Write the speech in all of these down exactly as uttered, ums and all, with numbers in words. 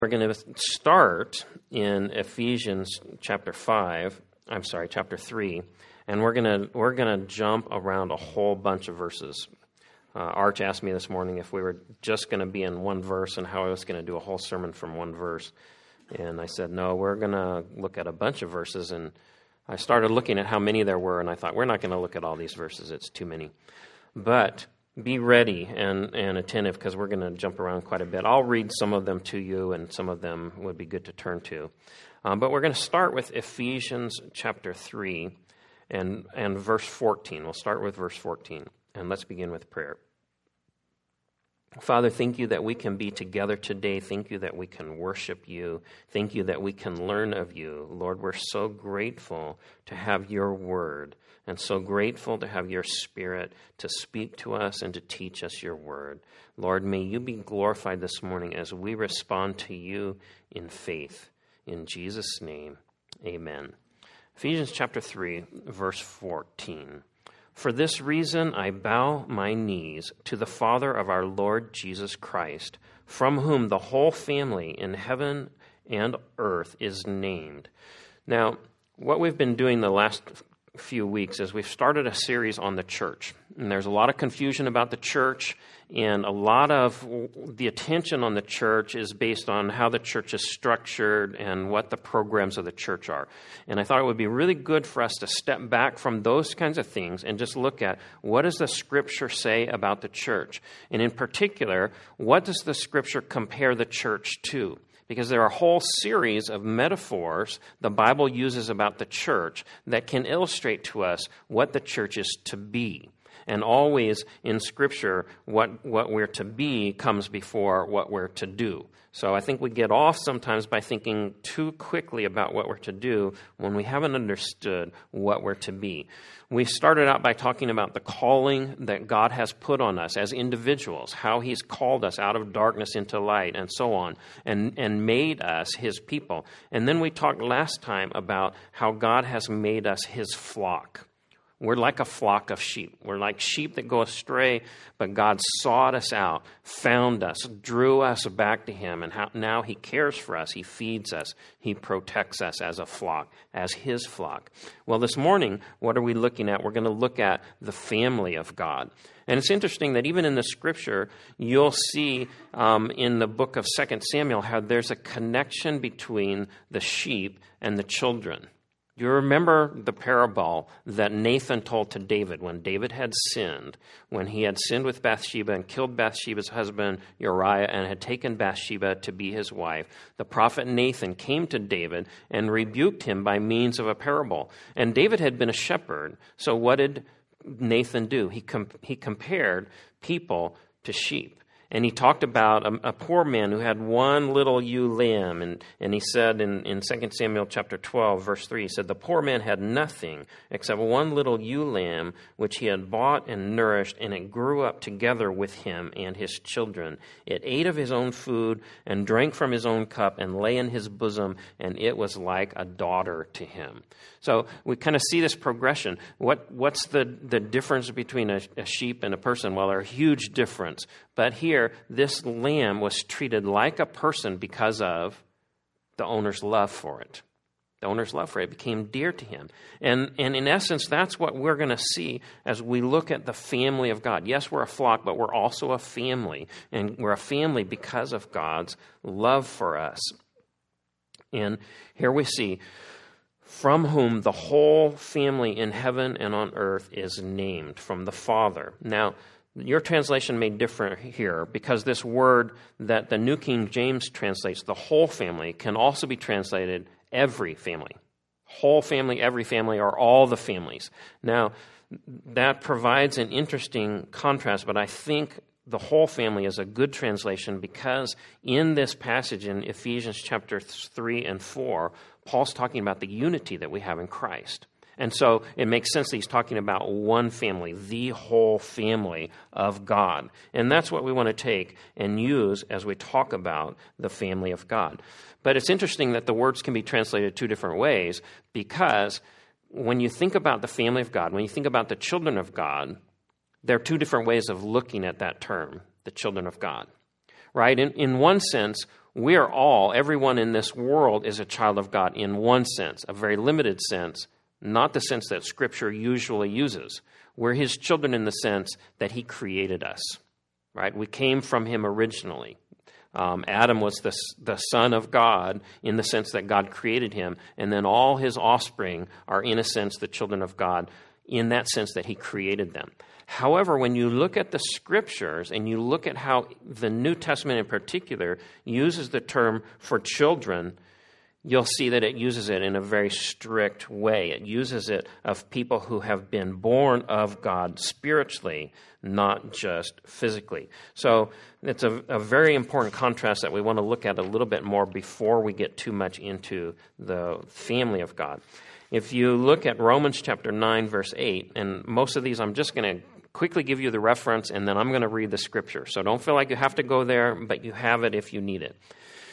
We're going to start in Ephesians chapter five, I'm sorry, chapter three, and we're going to we're going to jump around a whole bunch of verses. Uh, Arch asked me this morning if we were just going to be in one verse and how I was going to do a whole sermon from one verse. And I said, no, we're going to look at a bunch of verses. And I started looking at how many there were, and I thought, we're not going to look at all these verses. It's too many. But be ready and, and attentive because we're going to jump around quite a bit. I'll read some of them to you, and some of them would be good to turn to. Um, but we're going to start with Ephesians chapter three and, and verse fourteen. We'll start with verse fourteen, and let's begin with prayer. Father, thank you that we can be together today. Thank you that we can worship you. Thank you that we can learn of you. Lord, we're so grateful to have your word and so grateful to have your Spirit to speak to us and to teach us your word. Lord, may you be glorified this morning as we respond to you in faith. In Jesus' name, amen. Ephesians chapter three, verse fourteen. For this reason I bow my knees to the Father of our Lord Jesus Christ, from whom the whole family in heaven and earth is named. Now, what we've been doing the last few weeks is we've started a series on the church. And there's a lot of confusion about the church, and a lot of the attention on the church is based on how the church is structured and what the programs of the church are. And I thought it would be really good for us to step back from those kinds of things and just look at what does the Scripture say about the church? And in particular, what does the Scripture compare the church to? Because there are a whole series of metaphors the Bible uses about the church that can illustrate to us what the church is to be. And always in Scripture, what, what we're to be comes before what we're to do. So I think we get off sometimes by thinking too quickly about what we're to do when we haven't understood what we're to be. We started out by talking about the calling that God has put on us as individuals, how he's called us out of darkness into light and so on, and, and made us his people. And then we talked last time about how God has made us his flock. We're like a flock of sheep. We're like sheep that go astray, but God sought us out, found us, drew us back to him, and how, now he cares for us. He feeds us. He protects us as a flock, as his flock. Well, this morning, what are we looking at? We're going to look at the family of God. And it's interesting that even in the Scripture, you'll see um, in the book of Second Samuel how there's a connection between the sheep and the children. You remember the parable that Nathan told to David when David had sinned, when he had sinned with Bathsheba and killed Bathsheba's husband Uriah and had taken Bathsheba to be his wife. The prophet Nathan came to David and rebuked him by means of a parable. And David had been a shepherd, so what did Nathan do? He com- he compared people to sheep. And he talked about a, a poor man who had one little ewe lamb. And, and he said in, in Second Samuel chapter twelve, verse three, he said, the poor man had nothing except one little ewe lamb, which he had bought and nourished, and it grew up together with him and his children. It ate of his own food and drank from his own cup and lay in his bosom, and it was like a daughter to him. So we kind of see this progression. What What's the, the difference between a, a sheep and a person? Well, there's a huge difference. But here, this lamb was treated like a person because of the owner's love for it. The owner's love for it became dear to him. And, and in essence, that's what we're going to see as we look at the family of God. Yes, we're a flock, but we're also a family. And we're a family because of God's love for us. And here we see, from whom the whole family in heaven and on earth is named, from the Father. Now, your translation may differ here because this word that the New King James translates, the whole family, can also be translated every family. Whole family, every family, or all the families. Now, that provides an interesting contrast, but I think the whole family is a good translation because in this passage in Ephesians chapter three and four, Paul's talking about the unity that we have in Christ. And so it makes sense that he's talking about one family, the whole family of God. And that's what we want to take and use as we talk about the family of God. But it's interesting that the words can be translated two different ways because when you think about the family of God, when you think about the children of God, there are two different ways of looking at that term, the children of God. Right? In, in one sense, We are all, everyone in this world is a child of God in one sense, a very limited sense, not the sense that Scripture usually uses. We're his children in the sense that he created us, right? We came from him originally. Um, Adam was the, the son of God in the sense that God created him, and then all his offspring are, in a sense, the children of God in that sense that he created them. However, when you look at the Scriptures and you look at how the New Testament in particular uses the term for children, you'll see that it uses it in a very strict way. It uses it of people who have been born of God spiritually, not just physically. So it's a, a very important contrast that we want to look at a little bit more before we get too much into the family of God. If you look at Romans chapter nine, verse eight, and most of these I'm just going to quickly give you the reference, and then I'm going to read the Scripture. So don't feel like you have to go there, but you have it if you need it.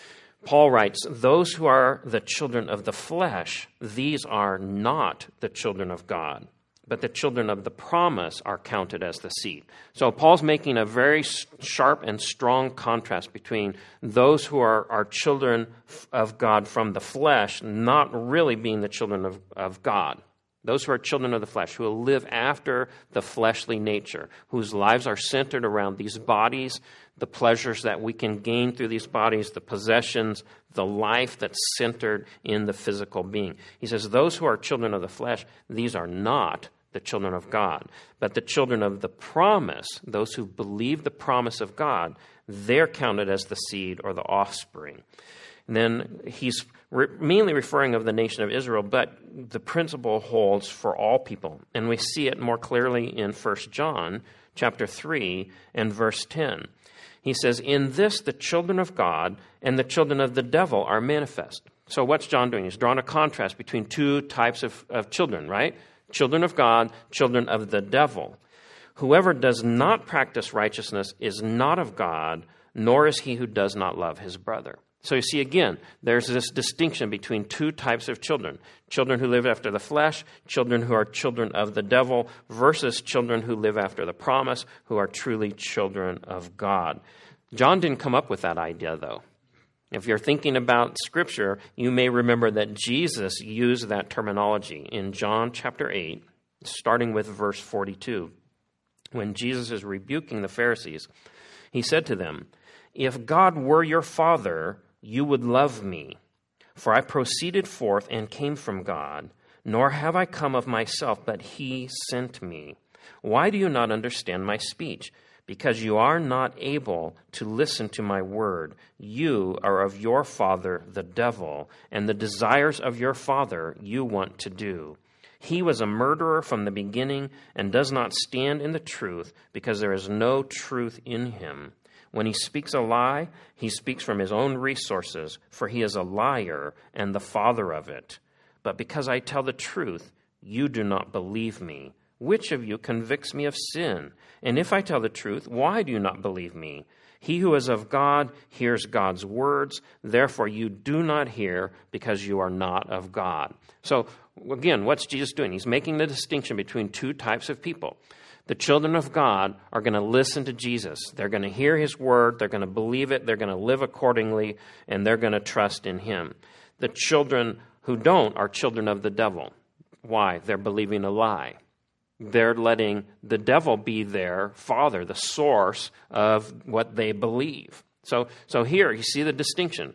Paul writes, "Those who are the children of the flesh, these are not the children of God, but the children of the promise are counted as the seed." So Paul's making a very sharp and strong contrast between those who are, are children of God from the flesh, not really being the children of, of God. Those who are children of the flesh, who will live after the fleshly nature, whose lives are centered around these bodies, the pleasures that we can gain through these bodies, the possessions, the life that's centered in the physical being. He says, those who are children of the flesh, these are not the children of God. But the children of the promise, those who believe the promise of God, they're counted as the seed or the offspring. And then he's re- mainly referring of the nation of Israel, but the principle holds for all people. And we see it more clearly in First John chapter three and verse ten. He says, "In this the children of God and the children of the devil are manifest." So what's John doing? He's drawing a contrast between two types of, of children, right? Children of God, children of the devil. "Whoever does not practice righteousness is not of God, nor is he who does not love his brother." So you see, again, there's this distinction between two types of children. Children who live after the flesh, children who are children of the devil, versus children who live after the promise, who are truly children of God. John didn't come up with that idea, though. If you're thinking about Scripture, you may remember that Jesus used that terminology in John chapter eight, starting with verse forty-two. When Jesus is rebuking the Pharisees, he said to them, "If God were your Father, you would love me, for I proceeded forth and came from God, nor have I come of myself, but he sent me. Why do you not understand my speech? Because you are not able to listen to my word. You are of your father, the devil, and the desires of your father you want to do. He was a murderer from the beginning and does not stand in the truth, because there is no truth in him. When he speaks a lie, he speaks from his own resources, for he is a liar and the father of it. But because I tell the truth, you do not believe me. Which of you convicts me of sin? And if I tell the truth, why do you not believe me? He who is of God hears God's words. Therefore, you do not hear, because you are not of God." So, again, what's Jesus doing? He's making the distinction between two types of people. The children of God are going to listen to Jesus. They're going to hear his word. They're going to believe it. They're going to live accordingly, and they're going to trust in him. The children who don't are children of the devil. Why? They're believing a lie. They're letting the devil be their father, the source of what they believe. So, so here you see the distinction.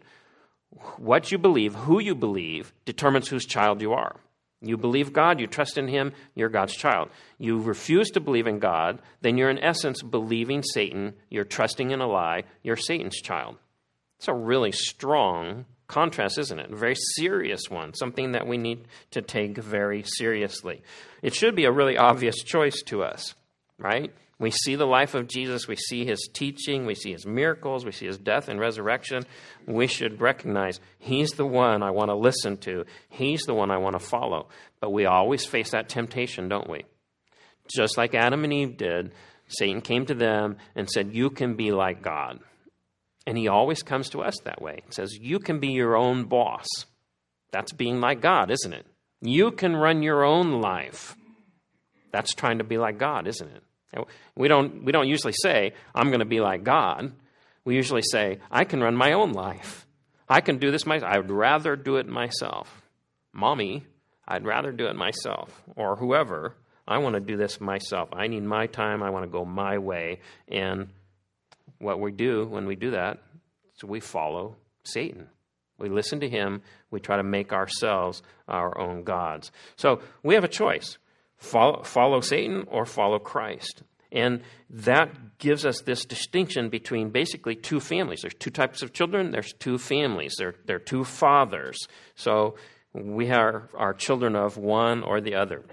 What you believe, who you believe, determines whose child you are. You believe God, you trust in him, you're God's child. You refuse to believe in God, then you're in essence believing Satan, you're trusting in a lie, you're Satan's child. It's a really strong contrast, isn't it? A very serious one, something that we need to take very seriously. It should be a really obvious choice to us, right? We see the life of Jesus, we see his teaching, we see his miracles, we see his death and resurrection. We should recognize he's the one I want to listen to. He's the one I want to follow. But we always face that temptation, don't we? Just like Adam and Eve did, Satan came to them and said, you can be like God. And he always comes to us that way. He says, you can be your own boss. That's being like God, isn't it? You can run your own life. That's trying to be like God, isn't it? We don't we don't usually say, I'm going to be like God. We usually say, I can run my own life. I can do this myself. I would rather do it myself. Mommy, I'd rather do it myself. Or whoever, I want to do this myself. I need my time. I want to go my way. And what we do when we do that is we follow Satan. We listen to him. We try to make ourselves our own gods. So we have a choice. Follow, follow Satan or follow Christ. And that gives us this distinction between basically two families. There's two types of children. There's two families. There, there are two fathers. So we are, are children of one or the other.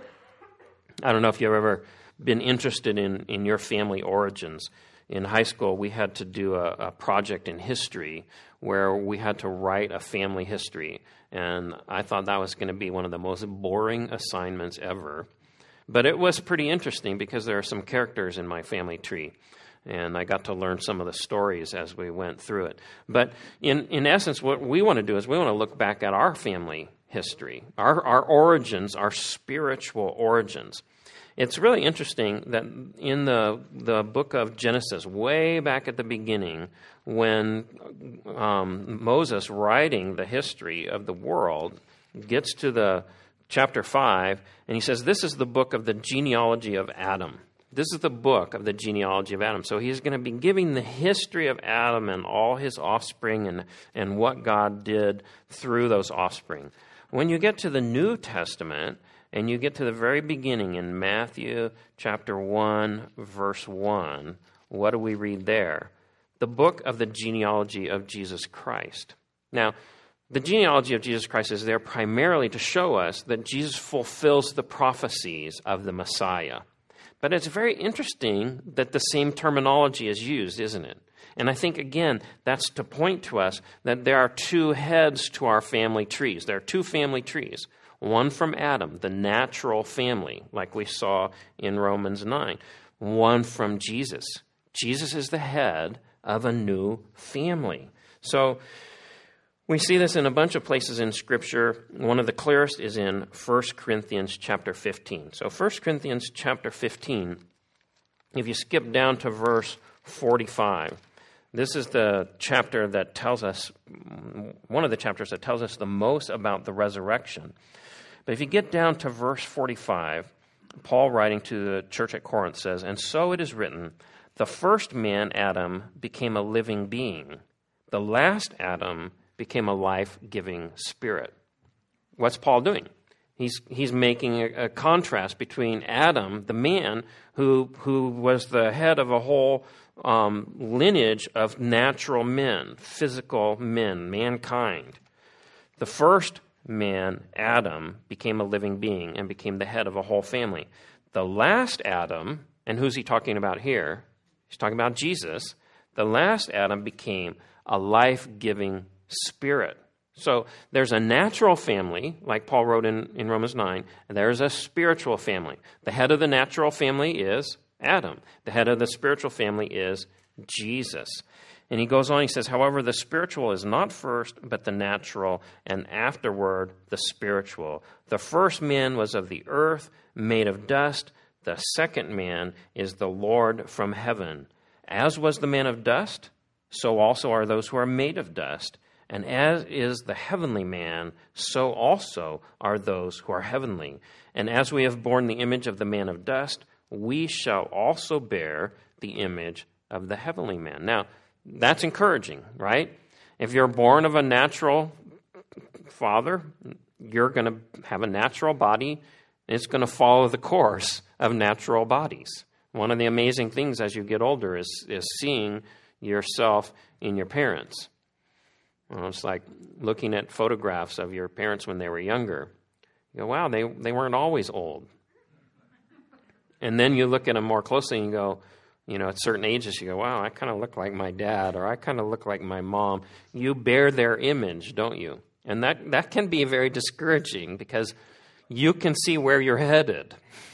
I don't know if you've ever been interested in, in your family origins. In high school, we had to do a, a project in history where we had to write a family history. And I thought that was going to be one of the most boring assignments ever. But it was pretty interesting because there are some characters in my family tree. And I got to learn some of the stories as we went through it. But in, in essence, what we want to do is we want to look back at our family history, our, our origins, our spiritual origins. It's really interesting that in the the book of Genesis, way back at the beginning, when um, Moses, writing the history of the world, gets to the chapter five, and he says, this is the book of the genealogy of Adam. This is the book of the genealogy of Adam. So he's going to be giving the history of Adam and all his offspring and, and what God did through those offspring. When you get to the New Testament, and you get to the very beginning in Matthew chapter one, verse one, what do we read there? The book of the genealogy of Jesus Christ. Now, the genealogy of Jesus Christ is there primarily to show us that Jesus fulfills the prophecies of the Messiah. But it's very interesting that the same terminology is used, isn't it? And I think, again, that's to point to us that there are two heads to our family trees. There are two family trees. One from Adam, the natural family, like we saw in Romans nine. One from Jesus. Jesus is the head of a new family. So we see this in a bunch of places in Scripture. One of the clearest is in First Corinthians chapter fifteen. So First Corinthians chapter fifteen, if you skip down to verse forty-five, this is the chapter that tells us, one of the chapters that tells us the most about the resurrection. But if you get down to verse forty-five, Paul, writing to the church at Corinth, says, "And so it is written, the first man, Adam, became a living being. The last Adam became a life-giving spirit." What's Paul doing? He's he's making a, a contrast between Adam, the man, who who was the head of a whole um, lineage of natural men, physical men, mankind. The first man, Adam, became a living being and became the head of a whole family. The last Adam, and who's he talking about here? He's talking about Jesus. The last Adam became a life-giving spirit. So there's a natural family, like Paul wrote in, in Romans nine, and there's a spiritual family. The head of the natural family is Adam. The head of the spiritual family is Jesus. And he goes on, he says, however, the spiritual is not first, but the natural, and afterward the spiritual. The first man was of the earth, made of dust. The second man is the Lord from heaven. As was the man of dust, so also are those who are made of dust. And as is the heavenly man, so also are those who are heavenly. And as we have borne the image of the man of dust, we shall also bear the image of the heavenly man. Now, that's encouraging, right? If you're born of a natural father, you're going to have a natural body. It's going to follow the course of natural bodies. One of the amazing things as you get older is, is seeing yourself in your parents. Well, it's like looking at photographs of your parents when they were younger. You go, wow, they, they weren't always old. And then you look at them more closely and you go, you know, at certain ages, you go, wow, I kind of look like my dad, or I kind of look like my mom. You bear their image, don't you? And that, that can be very discouraging because you can see where you're headed.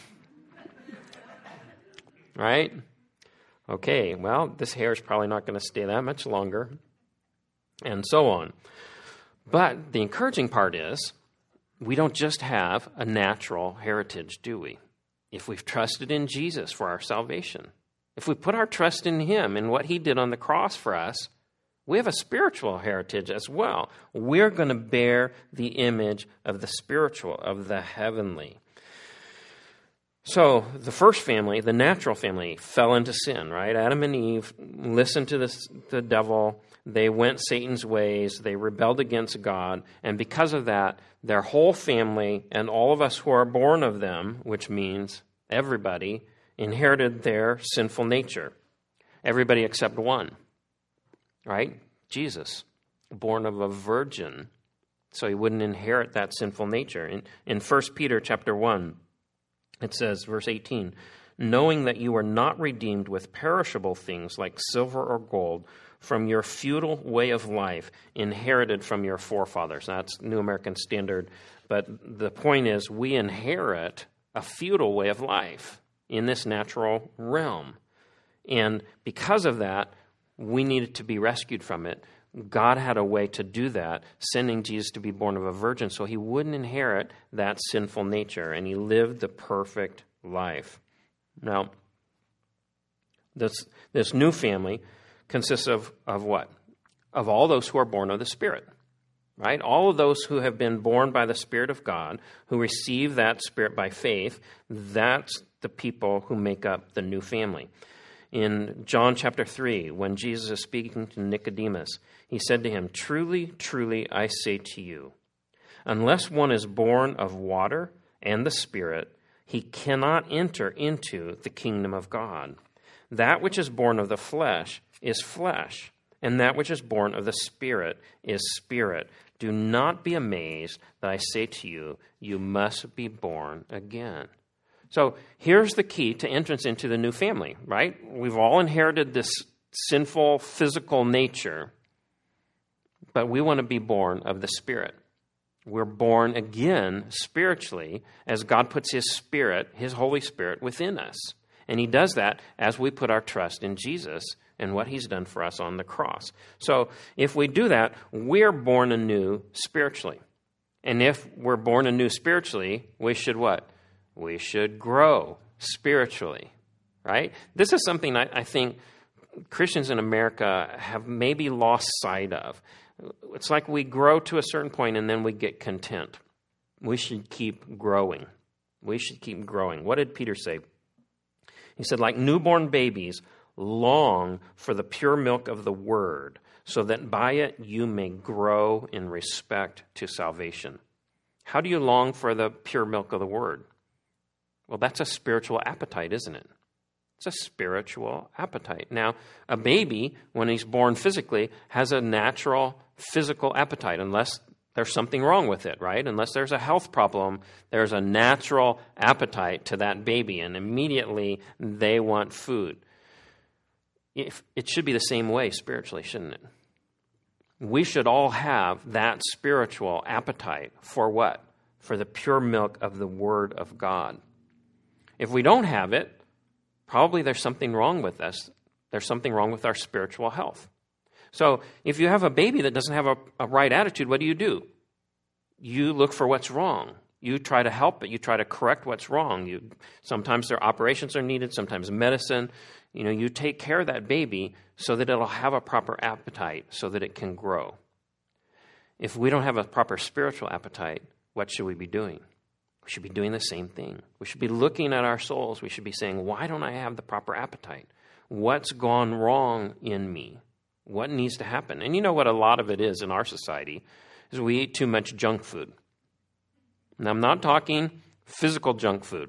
Right? Okay, well, this hair is probably not going to stay that much longer, and so on. But the encouraging part is we don't just have a natural heritage, do we? If we've trusted in Jesus for our salvation. if we put our trust in him and what he did on the cross for us, we have a spiritual heritage as well. We're going to bear the image of the spiritual, of the heavenly. So the first family, the natural family, fell into sin, right? Adam and Eve listened to the, the devil. They went Satan's ways. They rebelled against God. And because of that, their whole family and all of us who are born of them, which means everybody, inherited their sinful nature. Everybody except one, right? Jesus, born of a virgin, so he wouldn't inherit that sinful nature. In, in First Peter chapter one, it says, verse eighteen, knowing that you are not redeemed with perishable things like silver or gold from your futile way of life inherited from your forefathers. That's New American Standard. But the point is, we inherit a futile way of life in this natural realm. And because of that, we needed to be rescued from it. God had a way to do that, sending Jesus to be born of a virgin so he wouldn't inherit that sinful nature, and he lived the perfect life. Now, this, this new family consists of, of what? Of all those who are born of the Spirit, right? All of those who have been born by the Spirit of God, who receive that Spirit by faith, that's the people who make up the new family. In John chapter three, when Jesus is speaking to Nicodemus, he said to him, truly, truly, I say to you, unless one is born of water and the Spirit, he cannot enter into the kingdom of God. That which is born of the flesh is flesh, and that which is born of the Spirit is spirit. Do not be amazed that I say to you, you must be born again. So here's the key to entrance into the new family, right? We've all inherited this sinful physical nature, but we want to be born of the Spirit. We're born again spiritually as God puts his Spirit, his Holy Spirit, within us. And he does that as we put our trust in Jesus and what he's done for us on the cross. So if we do that, we're born anew spiritually. And if we're born anew spiritually, we should what? We should grow spiritually, right? This is something I, I think Christians in America have maybe lost sight of. It's like we grow to a certain point and then we get content. We should keep growing. We should keep growing. What did Peter say? He said, like newborn babies, long for the pure milk of the word, so that by it you may grow in respect to salvation. How do you long for the pure milk of the word? Well, that's a spiritual appetite, isn't it? It's a spiritual appetite. Now, a baby, when he's born physically, has a natural physical appetite, unless there's something wrong with it, right? Unless there's a health problem, there's a natural appetite to that baby, and immediately they want food. If, it should be the same way spiritually, shouldn't it? We should all have that spiritual appetite for what? For the pure milk of the Word of God. If we don't have it, probably there's something wrong with us. There's something wrong with our spiritual health. So if you have a baby that doesn't have a, a right attitude, what do you do? You look for what's wrong. You try to help it. You try to correct what's wrong. You sometimes their operations are needed, sometimes medicine. You know, you take care of that baby so that it'll have a proper appetite, so that it can grow. If we don't have a proper spiritual appetite, what should we be doing? We should be doing the same thing. We should be looking at our souls. We should be saying, why don't I have the proper appetite? What's gone wrong in me? What needs to happen? And you know what a lot of it is in our society is we eat too much junk food. And I'm not talking physical junk food.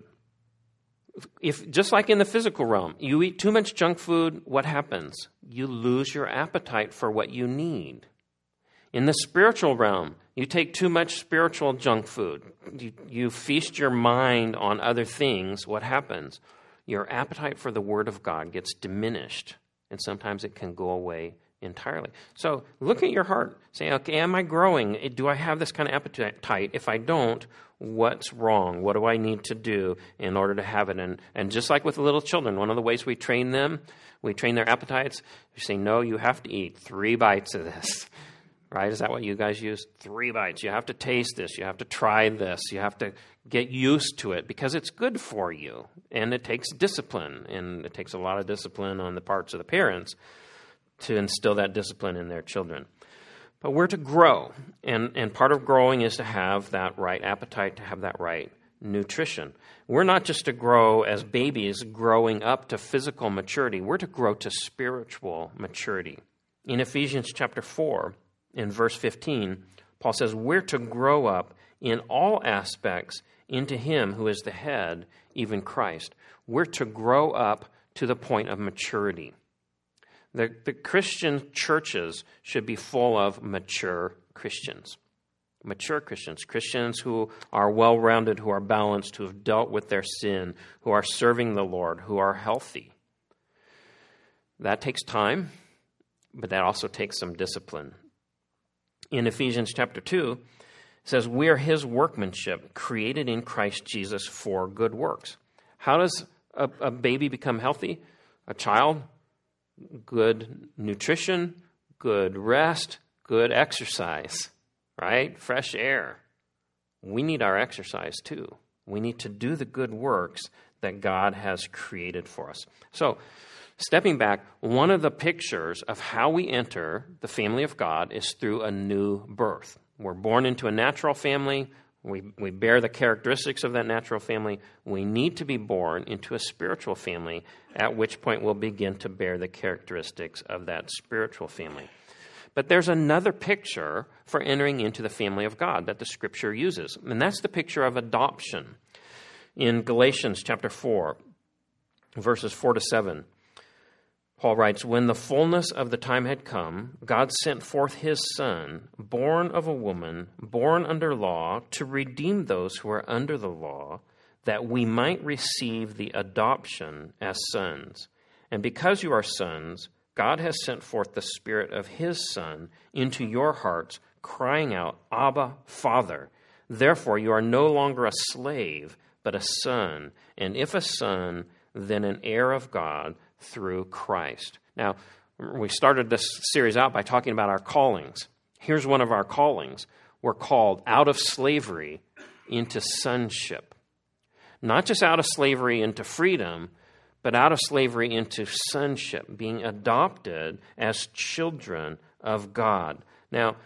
If just like in the physical realm, you eat too much junk food, what happens? You lose your appetite for what you need. In the spiritual realm, you take too much spiritual junk food. You, you feast your mind on other things. What happens? Your appetite for the Word of God gets diminished, and sometimes it can go away entirely. So look at your heart. Say, okay, am I growing? Do I have this kind of appetite? If I don't, what's wrong? What do I need to do in order to have it? And, and just like with little children, one of the ways we train them, we train their appetites, we say, no, you have to eat three bites of this. right? Is that what you guys use? Three bites. You have to taste this. You have to try this. You have to get used to it because it's good for you. And it takes discipline. And it takes a lot of discipline on the parts of the parents to instill that discipline in their children. But we're to grow. And, and part of growing is to have that right appetite, to have that right nutrition. We're not just to grow as babies growing up to physical maturity. We're to grow to spiritual maturity. In Ephesians chapter four, in verse fifteen, Paul says, we're to grow up in all aspects into him who is the head, even Christ. We're to grow up to the point of maturity. The, the Christian churches should be full of mature Christians. Mature Christians, Christians who are well-rounded, who are balanced, who have dealt with their sin, who are serving the Lord, who are healthy. That takes time, but that also takes some discipline. In Ephesians chapter two, it says, we are his workmanship, created in Christ Jesus for good works. How does a, a baby become healthy? A child? Good nutrition, good rest, good exercise, right? Fresh air. We need our exercise too. We need to do the good works that God has created for us. So, stepping back, one of the pictures of how we enter the family of God is through a new birth. We're born into a natural family. We, we bear the characteristics of that natural family. We need to be born into a spiritual family, at which point we'll begin to bear the characteristics of that spiritual family. But there's another picture for entering into the family of God that the Scripture uses, and that's the picture of adoption. In Galatians chapter four, verses four to seven, Paul writes, when the fullness of the time had come, God sent forth his Son, born of a woman, born under law, to redeem those who are under the law, that we might receive the adoption as sons. And because you are sons, God has sent forth the Spirit of his Son into your hearts, crying out, Abba, Father. Therefore you are no longer a slave, but a son, and if a son, then an heir of God through Christ. Now, we started this series out by talking about our callings. Here's one of our callings. We're called out of slavery into sonship. Not just out of slavery into freedom, but out of slavery into sonship, being adopted as children of God. Now,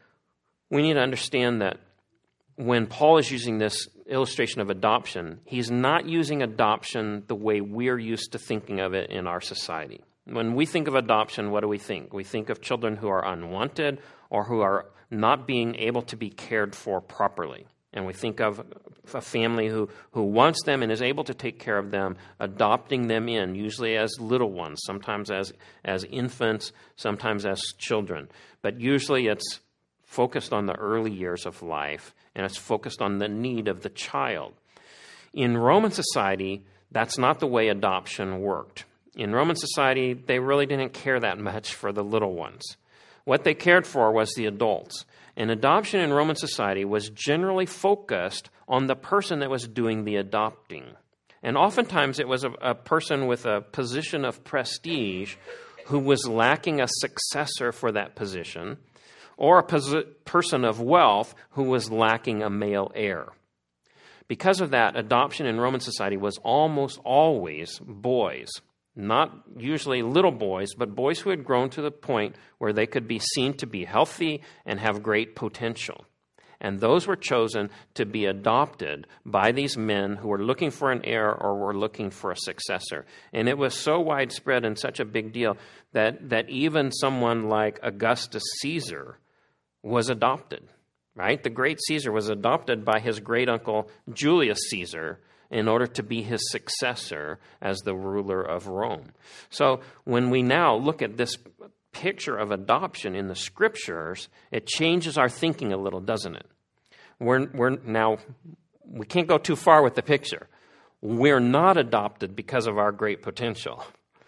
we need to understand that when Paul is using this illustration of adoption, he's not using adoption the way we're used to thinking of it in our society. When we think of adoption, what do we think? We think of children who are unwanted or who are not being able to be cared for properly. And we think of a family who, who wants them and is able to take care of them, adopting them in, usually as little ones, sometimes as, as infants, sometimes as children. But usually it's focused on the early years of life, and it's focused on the need of the child. In Roman society, that's not the way adoption worked. In Roman society, they really didn't care that much for the little ones. What they cared for was the adults. And adoption in Roman society was generally focused on the person that was doing the adopting. And oftentimes it was a, a person with a position of prestige who was lacking a successor for that position, or a posi- person of wealth who was lacking a male heir. Because of that, adoption in Roman society was almost always boys. Not usually little boys, but boys who had grown to the point where they could be seen to be healthy and have great potential. And those were chosen to be adopted by these men who were looking for an heir or were looking for a successor. And it was so widespread and such a big deal that, that even someone like Augustus Caesar was adopted, right? The great Caesar was adopted by his great uncle Julius Caesar in order to be his successor as the ruler of Rome. So when we now look at this picture of adoption in the Scriptures, it changes our thinking a little, doesn't it? We're, we're now, we can't go too far with the picture. We're not adopted because of our great potential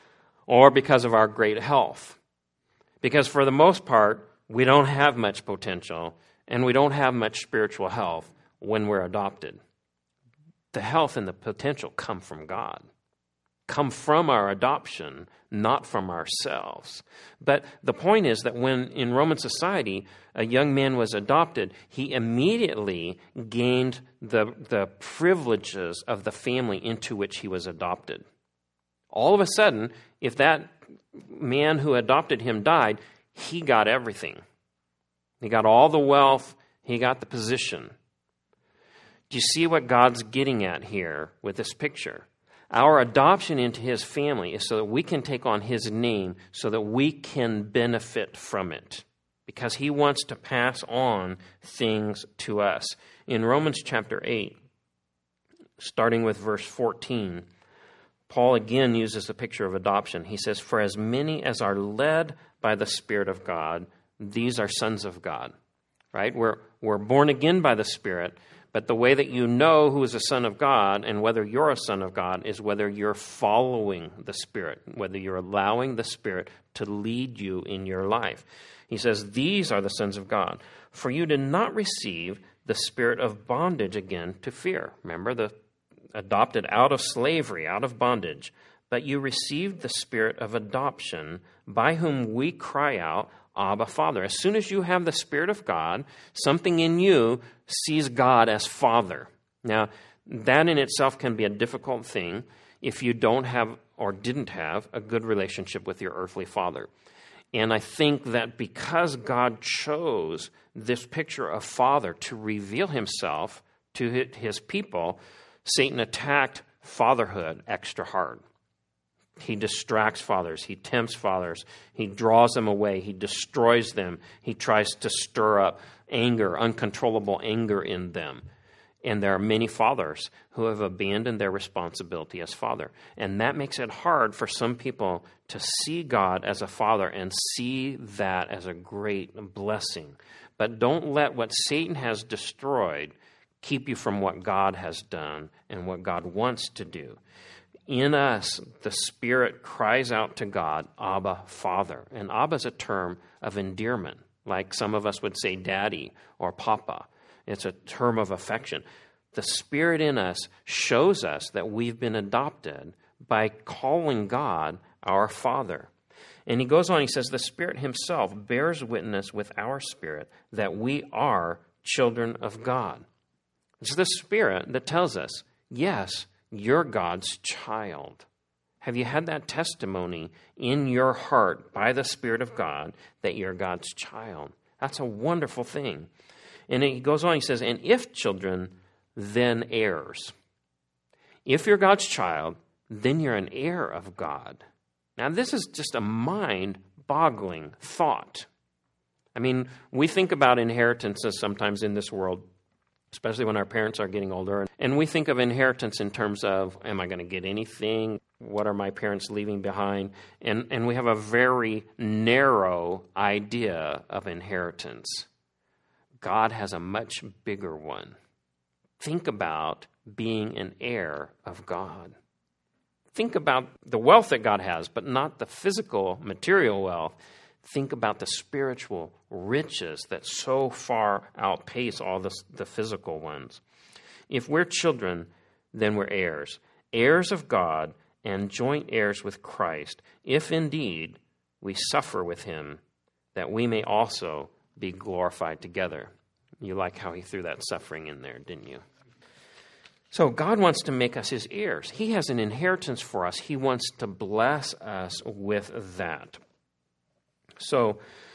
or because of our great health. Because for the most part, we don't have much potential and we don't have much spiritual health when we're adopted. The health and the potential come from God, come from our adoption, not from ourselves. But the point is that when in Roman society a young man was adopted, he immediately gained the, the privileges of the family into which he was adopted. All of a sudden, if that man who adopted him died, he got everything. He got all the wealth, he got the position. Do you see what God's getting at here with this picture? Our adoption into his family is so that we can take on his name, so that we can benefit from it, because he wants to pass on things to us. In Romans chapter eight, starting with verse fourteen, Paul again uses the picture of adoption. He says, "For as many as are led by the Spirit of God, these are sons of God." Right? We're, we're born again by the Spirit, but the way that you know who is a son of God and whether you're a son of God is whether you're following the Spirit, whether you're allowing the Spirit to lead you in your life. He says, "These are the sons of God. For you did not receive the spirit of bondage again to fear." Remember, the adopted out of slavery, out of bondage. "But you received the spirit of adoption, by whom we cry out, Abba, Father." As soon as you have the Spirit of God, something in you sees God as Father. Now, that in itself can be a difficult thing if you don't have or didn't have a good relationship with your earthly father. And I think that because God chose this picture of Father to reveal himself to his people, Satan attacked fatherhood extra hard. He distracts fathers. He tempts fathers. He draws them away. He destroys them. He tries to stir up anger, uncontrollable anger in them. And there are many fathers who have abandoned their responsibility as father. And that makes it hard for some people to see God as a father and see that as a great blessing. But don't let what Satan has destroyed keep you from what God has done and what God wants to do. In us, the Spirit cries out to God, Abba, Father. And Abba is a term of endearment, like some of us would say daddy or papa. It's a term of affection. The Spirit in us shows us that we've been adopted by calling God our Father. And he goes on, he says, the Spirit himself bears witness with our spirit that we are children of God. It's the Spirit that tells us, yes, you're God's child. Have you had that testimony in your heart by the Spirit of God that you're God's child? That's a wonderful thing. And he goes on, he says, and if children, then heirs. If you're God's child, then you're an heir of God. Now, this is just a mind-boggling thought. I mean, we think about inheritances sometimes in this world, especially when our parents are getting older. And we think of inheritance in terms of, am I going to get anything? What are my parents leaving behind? And, and we have a very narrow idea of inheritance. God has a much bigger one. Think about being an heir of God. Think about the wealth that God has, but not the physical, material wealth. Think about the spiritual riches that so far outpace all the, the physical ones. If we're children, then we're heirs, heirs of God and joint heirs with Christ, if indeed we suffer with him, that we may also be glorified together. You like how he threw that suffering in there, didn't you? So God wants to make us his heirs. He has an inheritance for us. He wants to bless us with that. So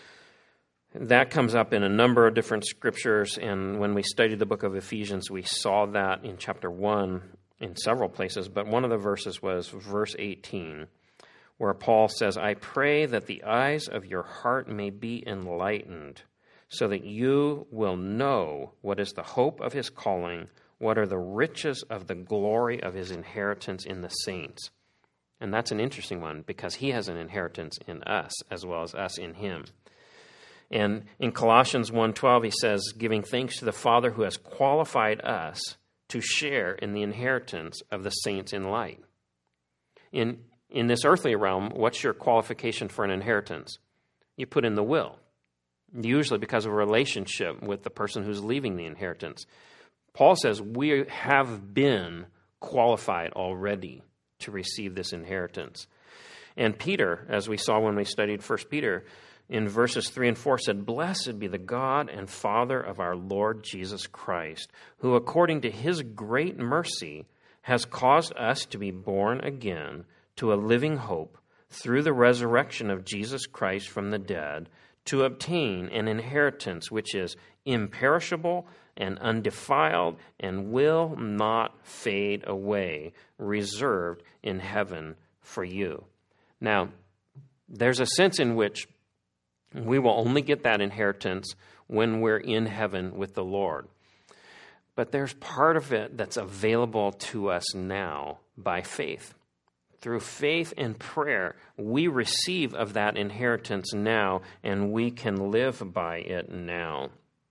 that comes up in a number of different scriptures, and when we studied the book of Ephesians, we saw that in chapter one in several places, but one of the verses was verse eighteen, where Paul says, I pray that the eyes of your heart may be enlightened, so that you will know what is the hope of his calling, what are the riches of the glory of his inheritance in the saints. And that's an interesting one, because he has an inheritance in us as well as us in him. And in Colossians one twelve, he says, giving thanks to the Father who has qualified us to share in the inheritance of the saints in light. In, in this earthly realm, what's your qualification for an inheritance? You put in the will, usually because of a relationship with the person who's leaving the inheritance. Paul says we have been qualified already to receive this inheritance. And Peter, as we saw when we studied First Peter, in verses three and four said, "Blessed be the God and Father of our Lord Jesus Christ, who according to his great mercy has caused us to be born again to a living hope through the resurrection of Jesus Christ from the dead, to obtain an inheritance which is imperishable and undefiled and will not fade away, reserved in heaven for you." Now, there's a sense in which we will only get that inheritance when we're in heaven with the Lord. But there's part of it that's available to us now by faith. Through faith and prayer, we receive of that inheritance now, and we can live by it now.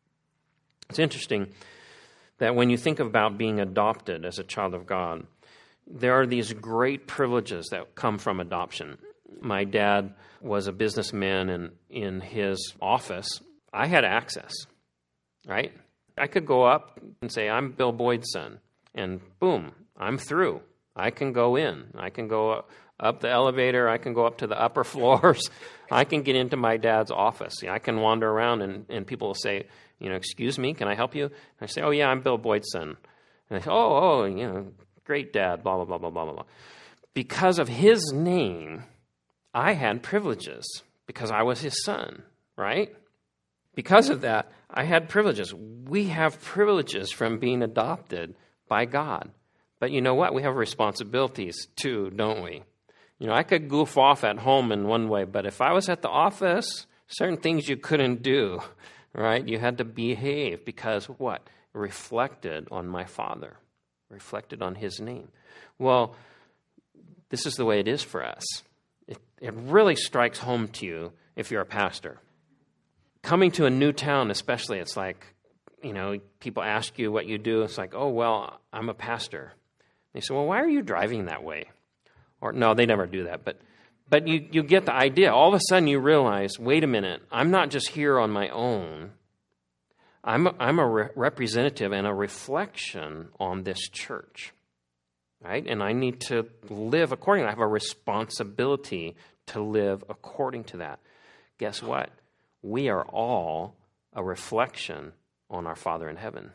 It's interesting that when you think about being adopted as a child of God, there are these great privileges that come from adoption. My dad was a businessman, and in his office, I had access, right? I could go up and say, "I'm Bill Boyd's son," and boom, I'm through. I can go in. I can go up the elevator. I can go up to the upper floors. I can get into my dad's office. I can wander around, and, and people will say, you know, "Excuse me, can I help you?" And I say, "Oh, yeah, I'm Bill Boyd's son." And they say, "Oh, oh, you know, great dad, blah, blah, blah, blah, blah, blah." Because of his name, I had privileges because I was his son, right? Because of that, I had privileges. We have privileges from being adopted by God. But you know what? We have responsibilities too, don't we? You know, I could goof off at home in one way, but if I was at the office, certain things you couldn't do, right? You had to behave because what? It reflected on my Father, reflected on his name. Well, this is the way it is for us. It, it really strikes home to you if you're a pastor. Coming to a new town especially, it's like, you know, people ask you what you do. It's like, "Oh, well, I'm a pastor." They say, "Well, why are you driving that way?" Or, no, they never do that. But but you, you get the idea. All of a sudden you realize, wait a minute, I'm not just here on my own. I'm a, I'm a re- representative and a reflection on this church. Right? And I need to live accordingly. I have a responsibility to live according to that. Guess what? We are all a reflection on our Father in heaven.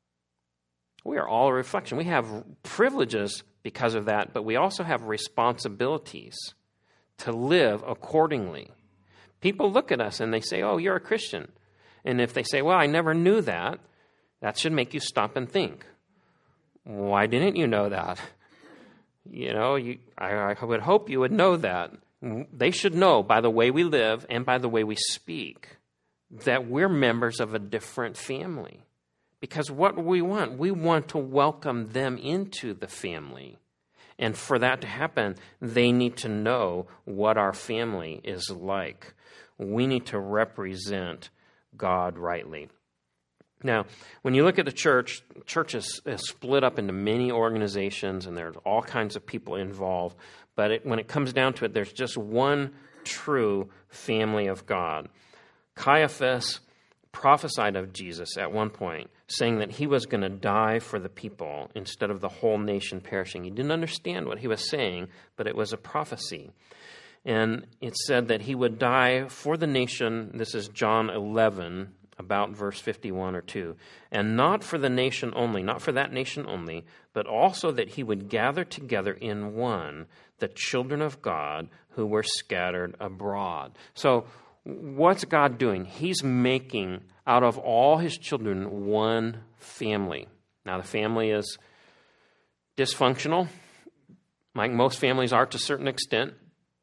We are all a reflection. We have privileges because of that, but we also have responsibilities to live accordingly. People look at us and they say, "Oh, you're a Christian." And if they say, "Well, I never knew that," that should make you stop and think. Why didn't you know that? You know, you, I, I would hope you would know that. They should know by the way we live and by the way we speak that we're members of a different family. Because what we want, we want to welcome them into the family. And for that to happen, they need to know what our family is like. We need to represent God rightly. Now, when you look at the church, the church is, is split up into many organizations, and there's all kinds of people involved. But it, when it comes down to it, there's just one true family of God. Caiaphas prophesied of Jesus at one point, saying that he was going to die for the people instead of the whole nation perishing. He didn't understand what he was saying, but it was a prophecy. And it said that he would die for the nation. This is John eleven, about verse fifty-one or two. "And not for the nation only, not for that nation only, but also that he would gather together in one the children of God who were scattered abroad." So what's God doing? He's making out of all his children one family. Now the family is dysfunctional, like most families are to a certain extent.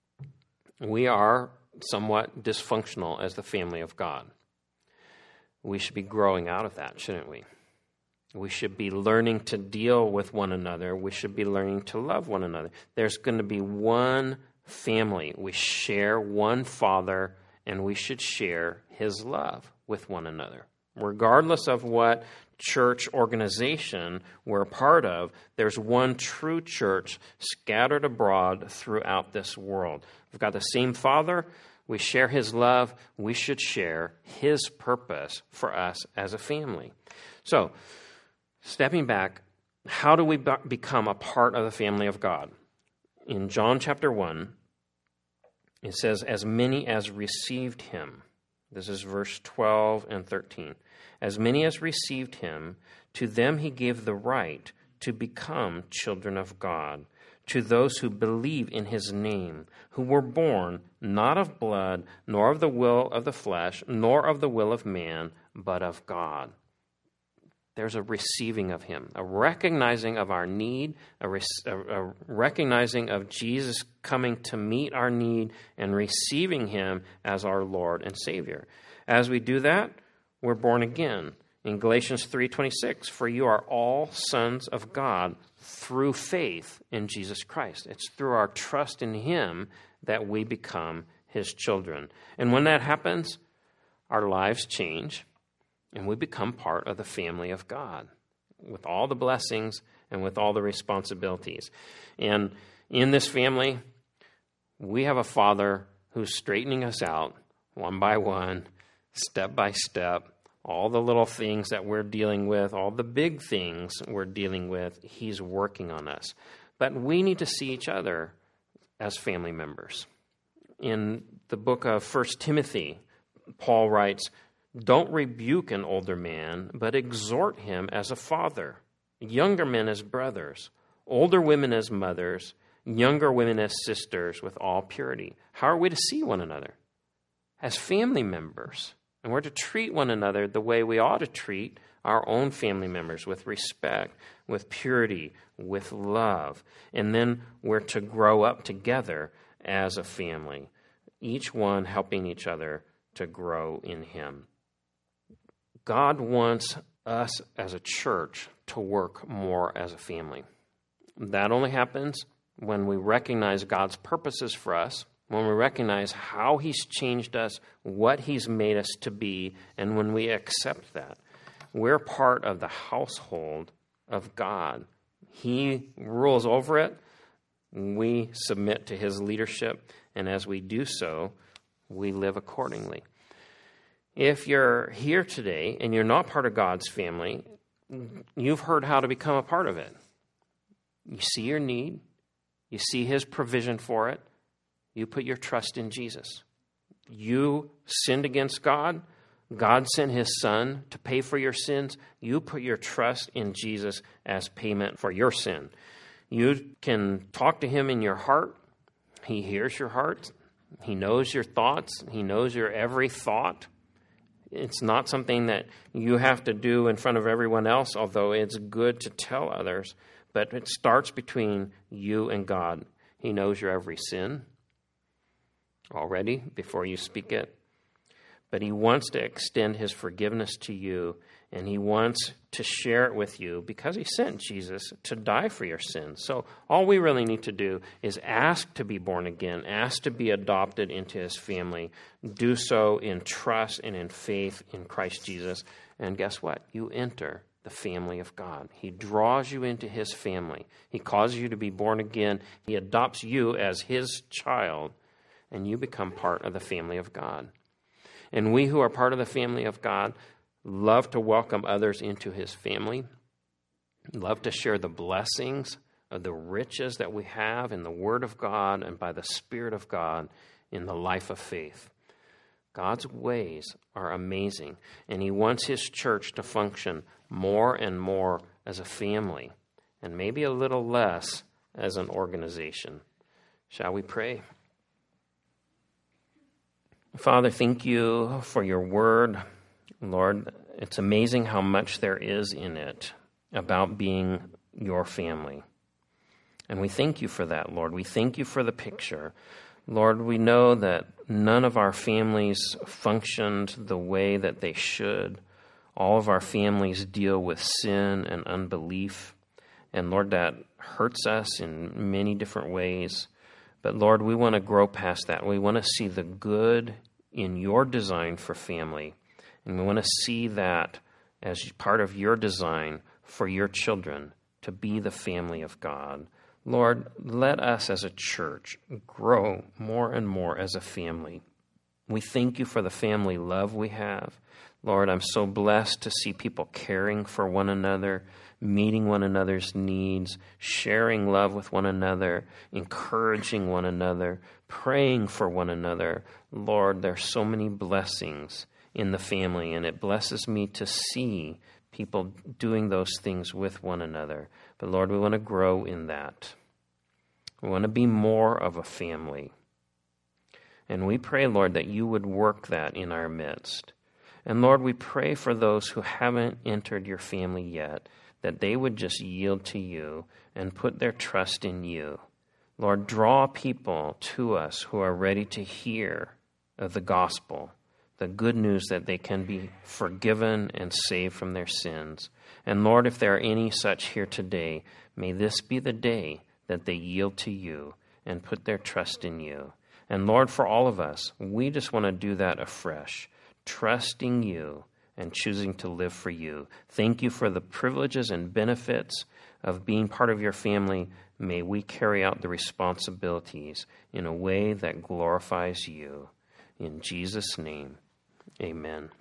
We are somewhat dysfunctional as the family of God. We should be growing out of that, shouldn't we? We should be learning to deal with one another. We should be learning to love one another. There's going to be one family. We share one Father, and we should share his love with one another. Regardless of what church organization we're a part of, there's one true church scattered abroad throughout this world. We've got the same Father. We share his love. We should share his purpose for us as a family. So, stepping back, how do we be- become a part of the family of God? in John chapter one, it says, as many as received him. This is verse twelve and thirteen. As many as received him, to them he gave the right to become children of God, to those who believe in his name, who were born not of blood, nor of the will of the flesh, nor of the will of man, but of God. There's a receiving of him, a recognizing of our need, a, re- a, a recognizing of Jesus coming to meet our need and receiving him as our Lord and Savior. As we do that, we're born again. In Galatians three twenty-six, for you are all sons of God through faith in Jesus Christ. It's through our trust in him that we become his children. And when that happens, our lives change, and we become part of the family of God with all the blessings and with all the responsibilities. And in this family, we have a Father who's straightening us out one by one, step by step. All the little things that we're dealing with, all the big things we're dealing with, he's working on us. But we need to see each other as family members. In the book of First Timothy, Paul writes, don't rebuke an older man, but exhort him as a father, younger men as brothers, older women as mothers, younger women as sisters with all purity. How are we to see one another? As family members. And we're to treat one another the way we ought to treat our own family members, with respect, with purity, with love. And then we're to grow up together as a family, each one helping each other to grow in him. God wants us as a church to work more as a family. That only happens when we recognize God's purposes for us, when we recognize how he's changed us, what he's made us to be, and when we accept that. We're part of the household of God. He rules over it. We submit to his leadership, and as we do so, we live accordingly. If you're here today and you're not part of God's family, you've heard how to become a part of it. You see your need. You see his provision for it. You put your trust in Jesus. You sinned against God. God sent his son to pay for your sins. You put your trust in Jesus as payment for your sin. You can talk to him in your heart. He hears your heart. He knows your thoughts. He knows your every thought. It's not something that you have to do in front of everyone else, although it's good to tell others. But it starts between you and God. He knows your every sin already before you speak it. But he wants to extend his forgiveness to you, and he wants to share it with you because he sent Jesus to die for your sins. So all we really need to do is ask to be born again, ask to be adopted into his family, do so in trust and in faith in Christ Jesus. And guess what? You enter the family of God. He draws you into his family. He causes you to be born again. He adopts you as his child, and you become part of the family of God. And we who are part of the family of God love to welcome others into his family, love to share the blessings of the riches that we have in the Word of God and by the Spirit of God in the life of faith. God's ways are amazing, and he wants his church to function more and more as a family, and maybe a little less as an organization. Shall we pray? Father, thank you for your word. Lord, it's amazing how much there is in it about being your family. And we thank you for that, Lord. We thank you for the picture. Lord, we know that none of our families functioned the way that they should. All of our families deal with sin and unbelief. And Lord, that hurts us in many different ways. But Lord, we want to grow past that. We want to see the good in your design for family. And we want to see that as part of your design for your children to be the family of God. Lord, let us as a church grow more and more as a family. We thank you for the family love we have. Lord, I'm so blessed to see people caring for one another, meeting one another's needs, sharing love with one another, encouraging one another, praying for one another. Lord, there's so many blessings in the family, and it blesses me to see people doing those things with one another. But Lord, we want to grow in that. We want to be more of a family. And we pray, Lord, that you would work that in our midst. And Lord, we pray for those who haven't entered your family yet, that they would just yield to you and put their trust in you. Lord, draw people to us who are ready to hear of the gospel, the good news that they can be forgiven and saved from their sins. And Lord, if there are any such here today, may this be the day that they yield to you and put their trust in you. And Lord, for all of us, we just want to do that afresh, trusting you and choosing to live for you. Thank you for the privileges and benefits of being part of your family. May we carry out the responsibilities in a way that glorifies you. In Jesus' name, amen.